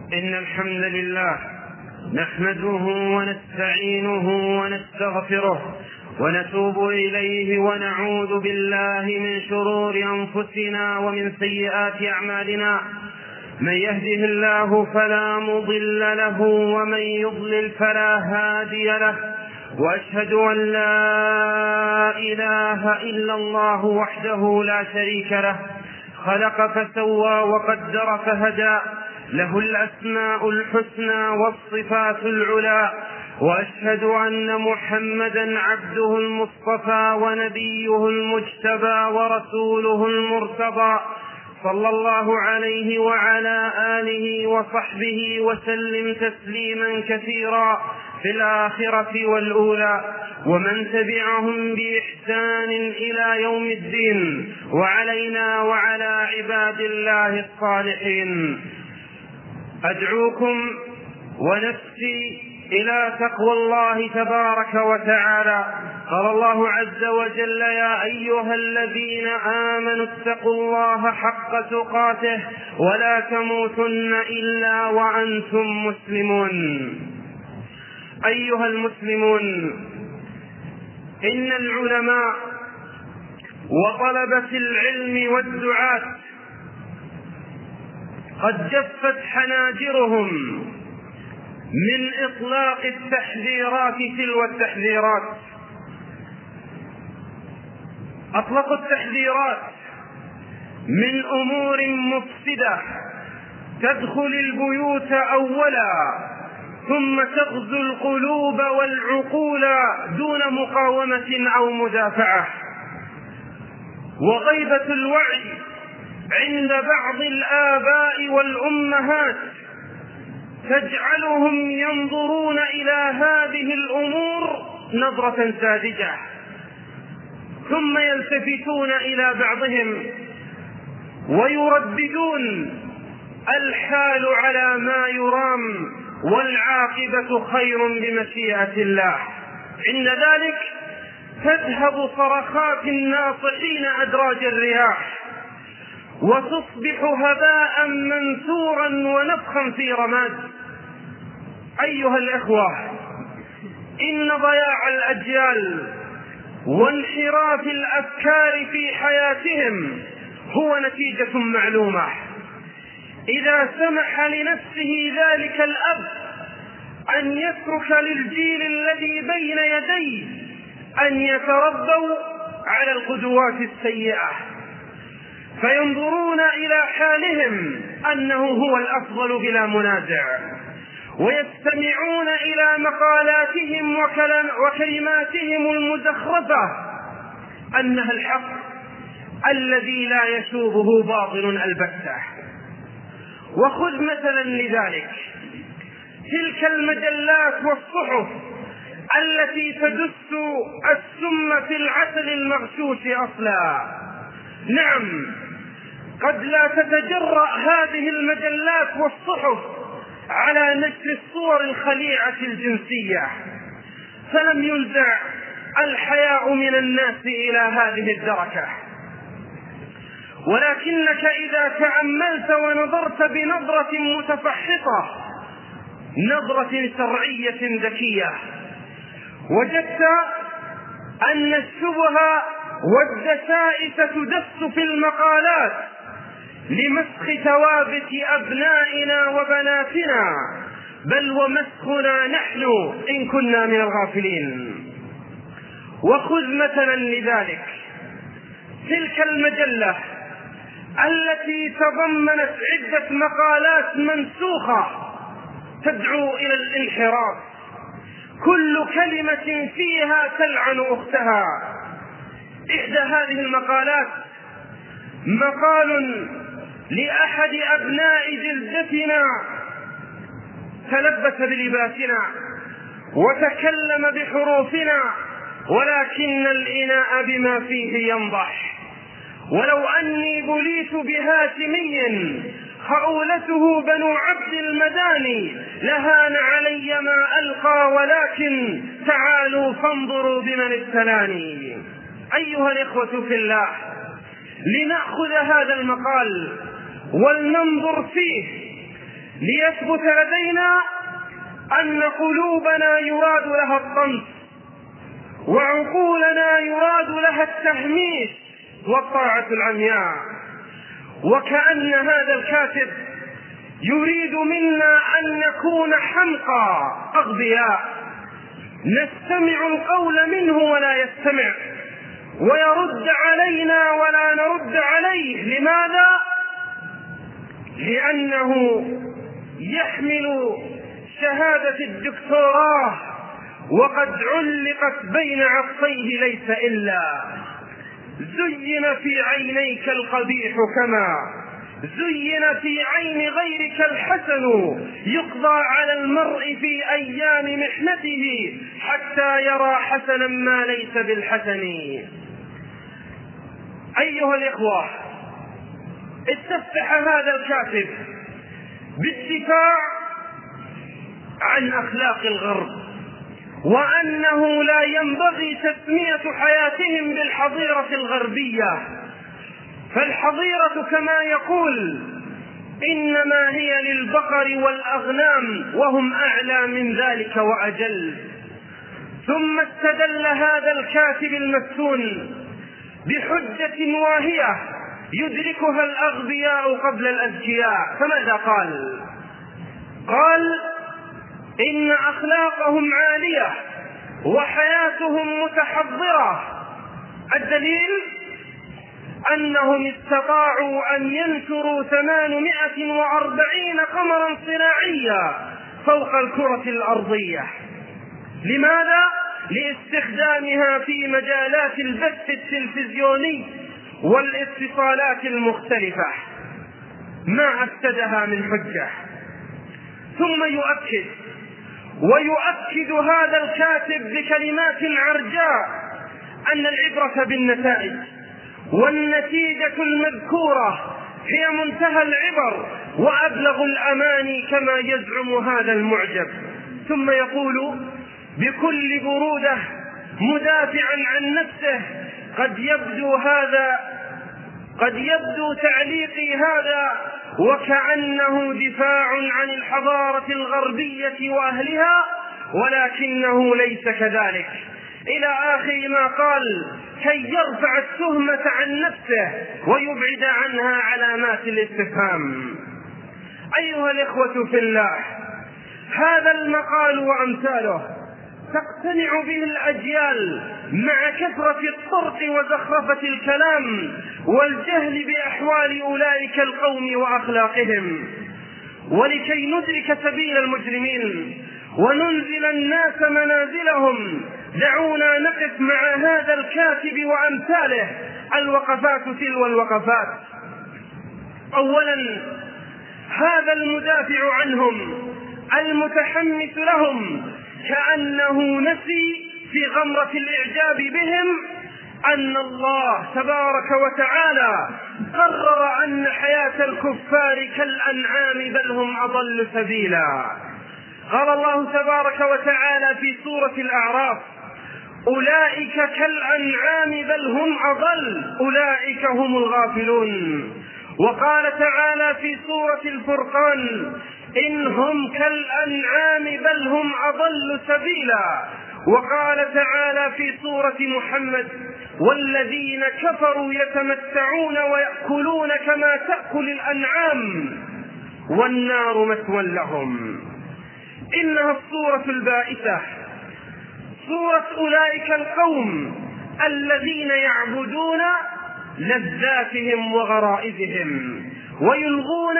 إن الحمد لله نحمده ونستعينه ونستغفره ونتوب إليه ونعوذ بالله من شرور أنفسنا ومن سيئات أعمالنا. من يهده الله فلا مضل له ومن يضلل فلا هادي له، وأشهد أن لا إله إلا الله وحده لا شريك له، خلق فسوى وقدر فهدى، له الأسماء الحسنى والصفات العلى. وأشهد أن محمدا عبده المصطفى ونبيه المجتبى ورسوله المرتضى، صلى الله عليه وعلى آله وصحبه وسلم تسليما كثيرا في الآخرة والأولى، ومن تبعهم بإحسان إلى يوم الدين، وعلينا وعلى عباد الله الصالحين. أدعوكم ونفسي إلى تقوى الله تبارك وتعالى. قال الله عز وجل: يا أيها الذين آمنوا اتقوا الله حق تقاته ولا تموتن إلا وأنتم مسلمون. أيها المسلمون، إن العلماء وطلبة العلم والدعاة قد جفت حناجرهم من إطلاق التحذيرات تلو التحذيرات. أطلقوا التحذيرات من أمور مفسدة تدخل البيوت أولا ثم تغزو القلوب والعقول دون مقاومة أو مدافعة. وغيبة الوعي عند بعض الآباء والأمهات تجعلهم ينظرون إلى هذه الأمور نظرة ساذجة، ثم يلتفتون إلى بعضهم ويرددون: الحال على ما يرام والعاقبة خير بمشيئة الله. عند ذلك تذهب صرخات الناصحين أدراج الرياح، وتصبح هباء منثورا ونفخا في رماد. أيها الإخوة، إن ضياع الأجيال وانحراف الأفكار في حياتهم هو نتيجة معلومة. إذا سمح لنفسه ذلك الأب أن يترك للجيل الذي بين يديه أن يتربوا على القدوات السيئة، فينظرون إلى حالهم أنه هو الأفضل بلا منازع، ويستمعون إلى مقالاتهم وكلماتهم المزخرفة أنها الحق الذي لا يشوبه باطل البتة. وخذ مثلا لذلك تلك المجلات والصحف التي تدس السم في العسل المغشوش أصلا. نعم، قد لا تتجرأ هذه المجلات والصحف على نشر الصور الخليعة الجنسية، فلم ينزع الحياء من الناس إلى هذه الدرجة. ولكنك إذا تأملت ونظرت بنظرة متفحصة، نظرة شرعية ذكية، وجدت أن الشبه والدسائس تدس في المقالات لمسخ ثوابت أبنائنا وبناتنا، بل ومسخنا نحن إن كنا من الغافلين. وخذ مثلا لذلك تلك المجلة التي تضمنت عدة مقالات منسوخة تدعو إلى الانحراف، كل كلمة فيها تلعن أختها. إحدى هذه المقالات مقال لأحد أبناء جلدتنا تلبس بلباسنا وتكلم بحروفنا، ولكن الإناء بما فيه ينضح. ولو أني بليت بهاشمي خؤولته بنو عبد المداني لهان علي ما ألقى، ولكن تعالوا فانظروا بمن ابتلاني. أيها الإخوة في الله، لنأخذ هذا المقال ولننظر فيه ليثبت لدينا أن قلوبنا يراد لها الطمس، وعقولنا يراد لها التهميش والطاعة العمياء. وكأن هذا الكاتب يريد منا أن نكون حمقى أغبياء، نستمع القول منه ولا يستمع، ويرد علينا ولا نرد عليه. لماذا؟ لأنه يحمل شهادة الدكتوراه وقد علقت بين عصيه ليس إلا زين في عينيك القبيح كما زين في عين غيرك الحسن، يقضى على المرء في أيام محنته حتى يرى حسنا ما ليس بالحسن. أيها الإخوة، استفتح هذا الكاتب بالدفاع عن أخلاق الغرب، وأنه لا ينبغي تسمية حياتهم بالحضيرة الغربية، فالحضيرة كما يقول إنما هي للبقر والأغنام وهم أعلى من ذلك وأجل. ثم استدل هذا الكاتب المفتون بحجة واهية يدركها الأغبياء قبل الأذكياء، فماذا قال؟ قال إن أخلاقهم عالية وحياتهم متحضرة. الدليل أنهم استطاعوا أن ينشروا 840 قمرا صناعيا فوق الكرة الأرضية. لماذا؟ لاستخدامها في مجالات البث التلفزيوني والاتصالات المختلفة، ما أفسدها من حجة. ثم ويؤكد هذا الكاتب بكلمات عرجاء أن العبرة بالنتائج، والنتيجة المذكورة هي منتهى العبر وأبلغ الأماني كما يزعم هذا المعجب. ثم يقول بكل برودة مدافعا عن نفسه: قد يبدو تعليقي هذا وكأنه دفاع عن الحضارة الغربية وأهلها، ولكنه ليس كذلك، إلى آخر ما قال، كي يرفع التهمة عن نفسه ويبعد عنها علامات الاستفهام. أيها الإخوة في الله، هذا المقال وأمثاله تقتنع به الأجيال مع كثرة الطرق وزخرفة الكلام والجهل بأحوال أولئك القوم وأخلاقهم. ولكي ندرك سبيل المجرمين وننزل الناس منازلهم، دعونا نقف مع هذا الكاتب وأمثاله الوقفات تلو الوقفات. أولا، هذا المدافع عنهم المتحمس لهم كأنه نسي في غمرة الإعجاب بهم أن الله تبارك وتعالى قرر أن حياة الكفار كالأنعام بل هم أضل سبيلا. قال الله تبارك وتعالى في سورة الأعراف: أولئك كالأنعام بل هم أضل أولئك هم الغافلون. وقال تعالى في سورة الفرقان: إن هم كالأنعام بل هم أضل سبيلا. وقال تعالى في سورة محمد: والذين كفروا يتمتعون ويأكلون كما تأكل الأنعام والنار مثوى لهم. إنها الصورة البائسة، صورة أولئك القوم الذين يعبدون لذاتهم وغرائزهم ويلغون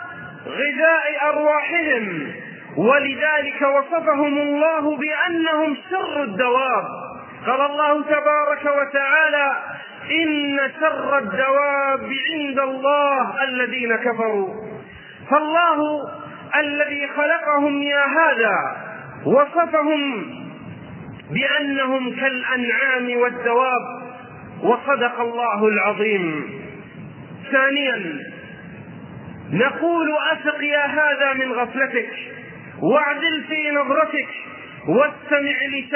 غذاء أرواحهم، ولذلك وصفهم الله بأنهم شر الدواب. قال الله تبارك وتعالى: إن شر الدواب عند الله الذين كفروا. فالله الذي خلقهم يا هذا وصفهم بأنهم كالأنعام والدواب، وصدق الله العظيم. ثانيا، نقول: أثق يا هذا من غفلتك، واعدل في نظرتك، واستمع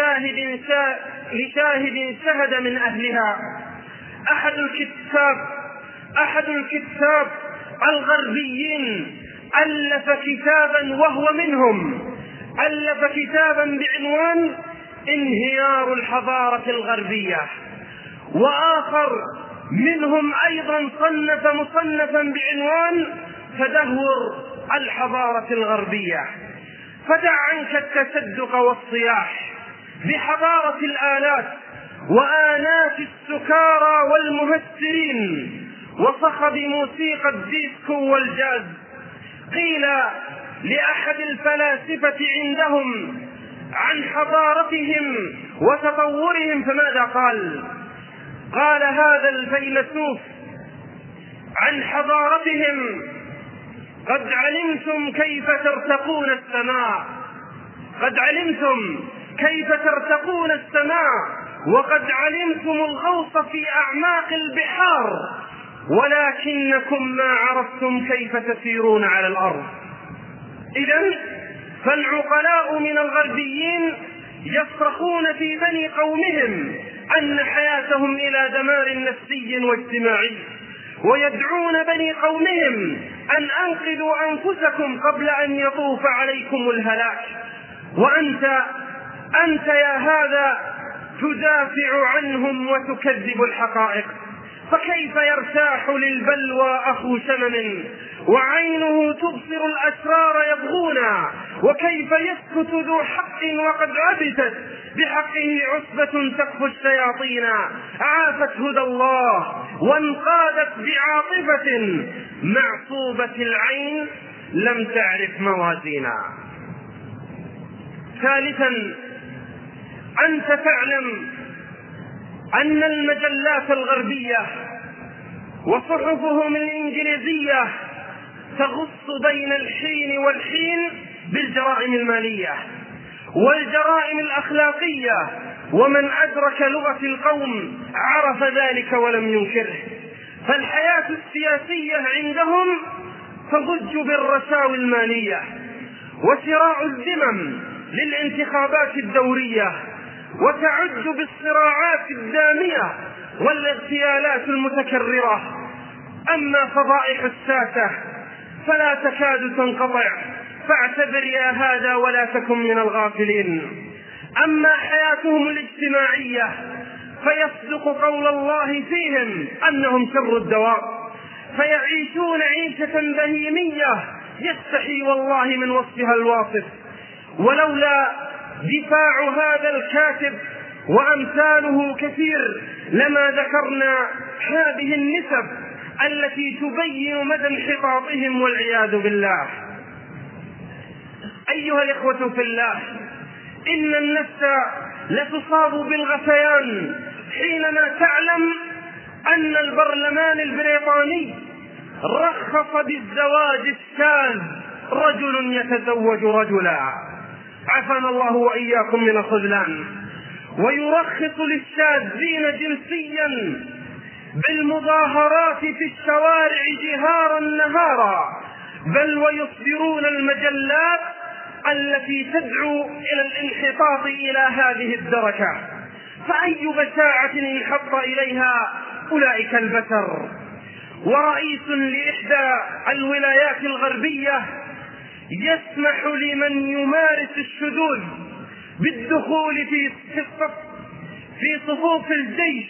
لشاهد شهد من أهلها. أحد الكتاب الغربيين ألف كتابا، وهو منهم، ألف كتابا بعنوان انهيار الحضارة الغربية، وآخر منهم أيضا صنف مصنفا بعنوان تدهور الحضارة الغربية. فدع عنك التصدق والصياح بحضارة الآلات وآنات السكارى والمهسرين وصخب موسيقى الديسكو والجاز. قيل لأحد الفلاسفة عندهم عن حضارتهم وتطورهم فماذا قال؟ قال هذا الفيلسوف عن حضارتهم: قد علمتم كيف ترتقون السماء، قد علمتم كيف ترتقون السماء، وقد علمتم الغوص في أعماق البحار، ولكنكم ما عرفتم كيف تسيرون على الأرض. إذن فالعقلاء من الغربيين يصرخون في بني قومهم أن حياتهم إلى دمار نفسي واجتماعي، ويدعون بني قومهم أن أنقذوا أنفسكم قبل أن يطوف عليكم الهلاك. وأنت يا هذا تدافع عنهم وتكذب الحقائق. فكيف يرتاح للبلوى أخو شمم وعينه تبصر الأسرار يبغونا؟ وكيف يسكت ذو حق وقد عبثت بحقه عصبة تكفو الشياطين؟ عافت هدى الله وانقادت بعاطفة معصوبة العين لم تعرف موازينا. ثالثا، أنت تعلم أن المجلات الغربية وصحفهم الإنجليزية تغص بين الحين والحين بالجرائم المالية والجرائم الأخلاقية، ومن أدرك لغة القوم عرف ذلك ولم ينكره. فالحياة السياسية عندهم تضج بالرشاوي المالية وشراء الذمم للانتخابات الدورية، وتعج بالصراعات الدامية والاغتيالات المتكررة. أما فضائح الساسة فلا تكاد تنقطع، فاعتبر يا هذا ولا تكن من الغافلين. أما حياتهم الاجتماعية فيصدق قول الله فيهم أنهم شر الدواب، فيعيشون عيشة بهيمية يستحي والله من وصفها الواصف. ولولا دفاع هذا الكاتب وأمثاله كثير لما ذكرنا هذه النسب التي تبين مدى انحطاطهم والعياذ بالله. أيها الإخوة في الله، إن النفس لتصاب بالغثيان حينما تعلم أن البرلمان البريطاني رخص بالزواج الشاذ، رجل يتزوج رجلا، عافانا الله وإياكم من الخذلان، ويرخص للشاذين جنسيا بالمظاهرات في الشوارع جهارا نهارا، بل ويصدرون المجلات التي تدعو إلى الانحطاط إلى هذه الدرجة. فأي بشاعة انحط إليها أولئك البشر. ورئيس لإحدى الولايات الغربية يسمح لمن يمارس الشذوذ بالدخول في صفوف الجيش،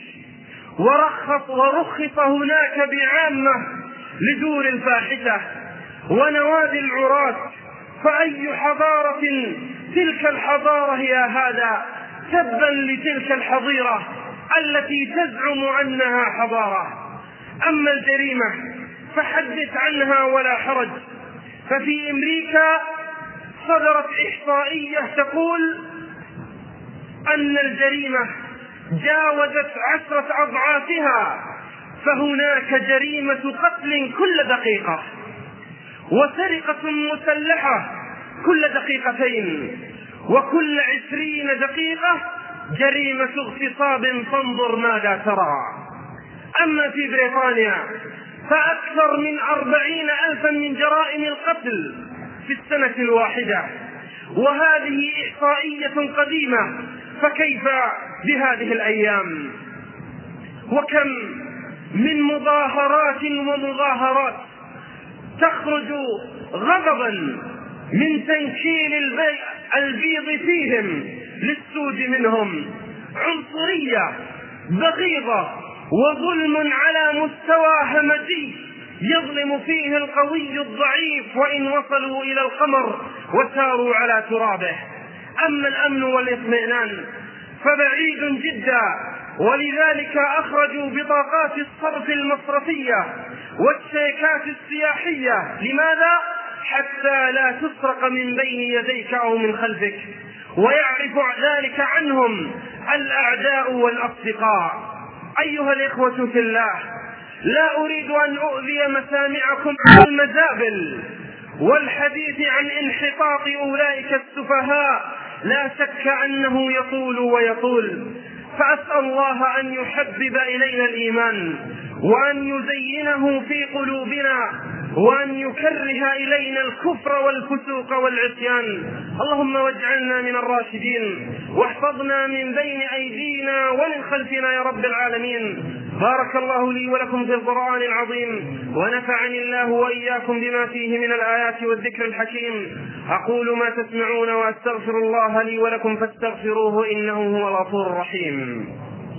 ورخص هناك بعامة لدور الفاحشة ونوادي العراة. فأي حضارة تلك الحضارة يا هذا؟ تبا لتلك الحضيرة التي تزعم أنها حضارة. أما الجريمة فحدث عنها ولا حرج. ففي أمريكا صدرت إحصائية تقول أن الجريمة جاوزت 10 أضعافها، فهناك جريمة قتل كل دقيقة، وسرقة مسلحة كل دقيقتين، وكل 20 دقيقة جريمة اغتصاب. فانظر ماذا ترى. أما في بريطانيا فأكثر من 40,000 من جرائم القتل في السنة الواحدة، وهذه إحصائية قديمة، فكيف بهذه الأيام؟ وكم من مظاهرات ومظاهرات تخرج غضبا من تنكيل البيض فيهم للسود منهم، عنصرية بغيضة وظلم على مستوى همجي يظلم فيه القوي الضعيف وإن وصلوا إلى القمر وساروا على ترابه. أما الأمن والاطمئنان فبعيد جدا، ولذلك أخرجوا بطاقات الصرف المصرفية والشيكات السياحية. لماذا؟ حتى لا تسرق من بين يديك أو من خلفك، ويعرف ذلك عنهم الأعداء والأصدقاء. أيها الإخوة في الله، لا أريد أن أؤذي مسامعكم بالمزابل والحديث عن انحطاط أولئك السفهاء، لا شك أنه يطول ويطول، فأسأل الله أن يحبب إلينا الإيمان وأن يزينه في قلوبنا وأن يكره إلينا الكفر والفسوق والعصيان. اللهم واجعلنا من الراشدين، واحفظنا من بين أيدينا ومن خلفنا يا رب العالمين. بارك الله لي ولكم في القرآن العظيم، ونفعني الله وإياكم بما فيه من الآيات والذكر الحكيم. أقول ما تسمعون وأستغفر الله لي ولكم فاستغفروه إنه هو الغفور الرحيم.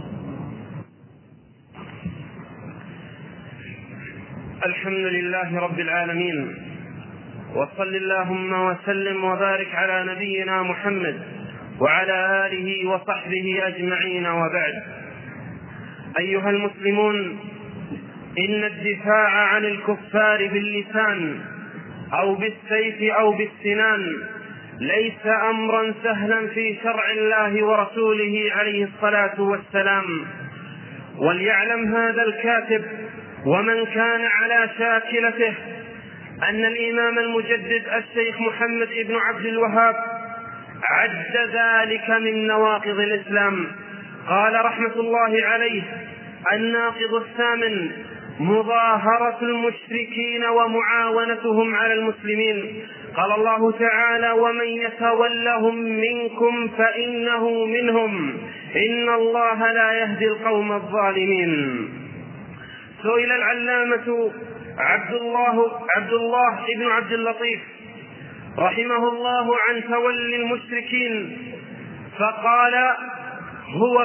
الحمد لله رب العالمين، وصل اللهم وسلم وبارك على نبينا محمد وعلى آله وصحبه أجمعين، وبعد. أيها المسلمون، إن الدفاع عن الكفار باللسان أو بالسيف أو بالسنان ليس أمرا سهلا في شرع الله ورسوله عليه الصلاة والسلام. وليعلم هذا الكاتب ومن كان على شاكلته أن الإمام المجدد الشيخ محمد بن عبد الوهاب عد ذلك من نواقض الإسلام. قال رحمة الله عليه: الناقض الثامن مظاهرة المشركين ومعاونتهم على المسلمين. قال الله تعالى: ومن يتولهم منكم فإنه منهم إن الله لا يهدي القوم الظالمين. سئل العلامة عبد الله بن عبد اللطيف رحمه الله عن تولي المشركين، فقال: هو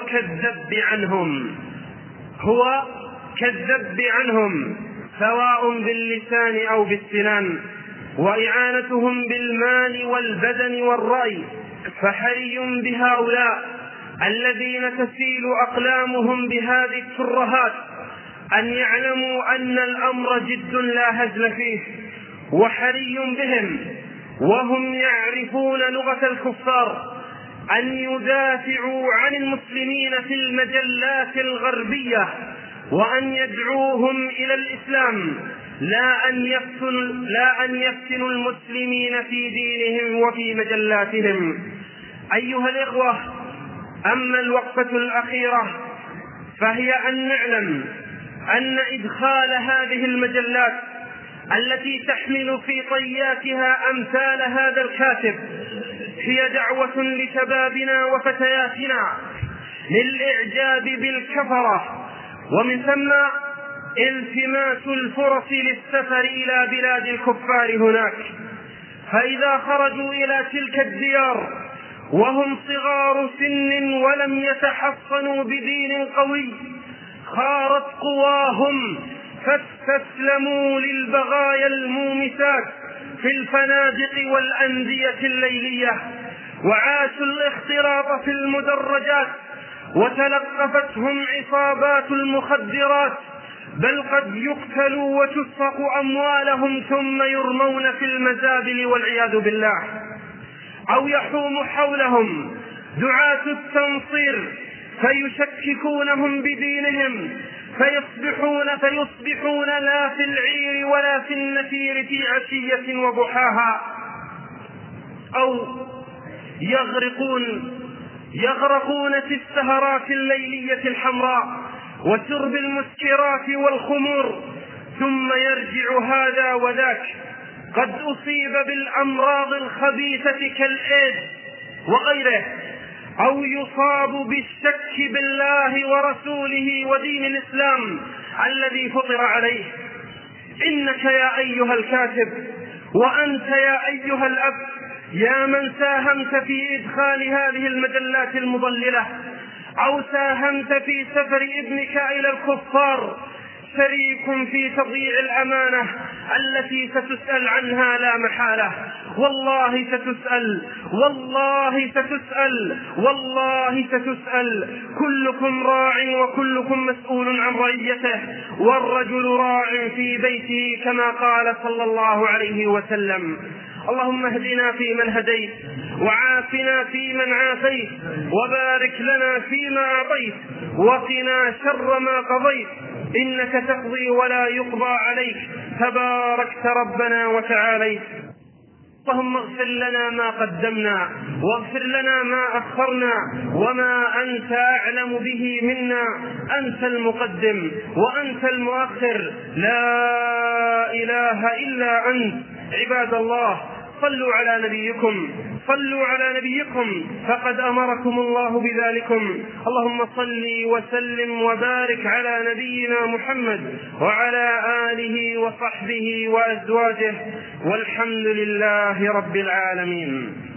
كالذب عنهم سواء باللسان أو بالسنان، وإعانتهم بالمال والبدن والرأي. فحري بهؤلاء الذين تسيل أقلامهم بهذه الترهات أن يعلموا أن الأمر جد لا هزل فيه، وحري بهم وهم يعرفون لغة الكفار أن يدافعوا عن المسلمين في المجلات الغربية، وأن يدعوهم إلى الإسلام، لا أن يفتنوا المسلمين في دينهم وفي مجلاتهم. أيها الإخوة، أما الوقفة الأخيرة فهي أن نعلم أن إدخال هذه المجلات التي تحمل في طياتها أمثال هذا الكاتب هي دعوة لشبابنا وفتياتنا للإعجاب بالكفرة، ومن ثم التماس الفرص للسفر إلى بلاد الكفار هناك. فإذا خرجوا إلى تلك الديار وهم صغار سن ولم يتحصنوا بدين قوي، خارت قواهم فاستسلموا للبغايا المومسات في الفنادق والأندية الليلية، وعاشوا الاختلاط في المدرجات، وتلقفتهم عصابات المخدرات، بل قد يقتلوا وتسرق أموالهم ثم يرمون في المزابل والعياذ بالله. أو يحوم حولهم دعاة التنصير فيشككونهم بدينهم فيصبحون لا في العير ولا في النفير في عشية وضحاها، أو يغرقون في السهرات الليلية الحمراء وشرب المسكرات والخمور، ثم يرجع هذا وذاك قد أصيب بالأمراض الخبيثة كالإيدز وغيره، أو يصاب بالشك بالله ورسوله ودين الإسلام الذي فطر عليه. إنك يا أيها الكاتب وأنت يا أيها الأب يا من ساهمت في إدخال هذه المجلات المضللة أو ساهمت في سفر ابنك إلى الكفار شريك في تضييع الأمانة التي ستسأل عنها لا محالة. والله ستسأل، والله ستسأل، والله ستسأل. كلكم راع وكلكم مسؤول عن رعيته، والرجل راع في بيته كما قال صلى الله عليه وسلم. اللهم اهدنا فيمن هديت، وعافنا فيمن عافيت، وبارك لنا فيما أعطيت، وقنا شر ما قضيت، إنك تقضي ولا يقضى عليك، تباركت ربنا وتعاليت. اللهم اغفر لنا ما قدمنا، واغفر لنا ما أخرنا، وما أنت أعلم به منا. أنت المقدم وأنت المؤخر، لا إله إلا أنت. عباد الله، صلوا على نبيكم، صلوا على نبيكم فقد أمركم الله بذلكم. اللهم صل وسلم وبارك على نبينا محمد وعلى آله وصحبه وأزواجه، والحمد لله رب العالمين.